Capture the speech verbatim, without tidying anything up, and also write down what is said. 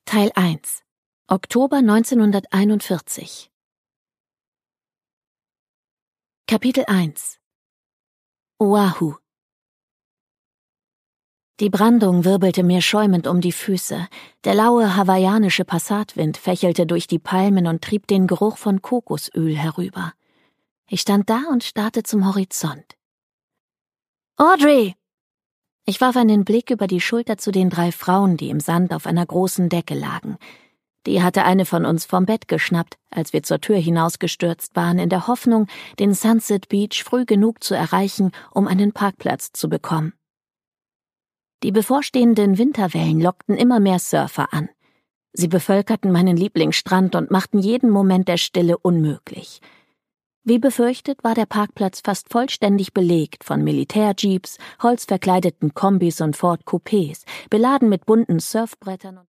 Teil eins. Oktober neunzehnhunderteinundvierzig. Kapitel eins. Oahu. Die Brandung wirbelte mir schäumend um die Füße, der laue hawaiianische Passatwind fächelte durch die Palmen und trieb den Geruch von Kokosöl herüber. Ich stand da und starrte zum Horizont. »Audrey!« Ich warf einen Blick über die Schulter zu den drei Frauen, die im Sand auf einer großen Decke lagen. Die hatte eine von uns vom Bett geschnappt, als wir zur Tür hinausgestürzt waren, in der Hoffnung, den Sunset Beach früh genug zu erreichen, um einen Parkplatz zu bekommen. Die bevorstehenden Winterwellen lockten immer mehr Surfer an. Sie bevölkerten meinen Lieblingsstrand und machten jeden Moment der Stille unmöglich. Wie befürchtet war der Parkplatz fast vollständig belegt von Militärjeeps, holzverkleideten Kombis und Ford Coupés, beladen mit bunten Surfbrettern und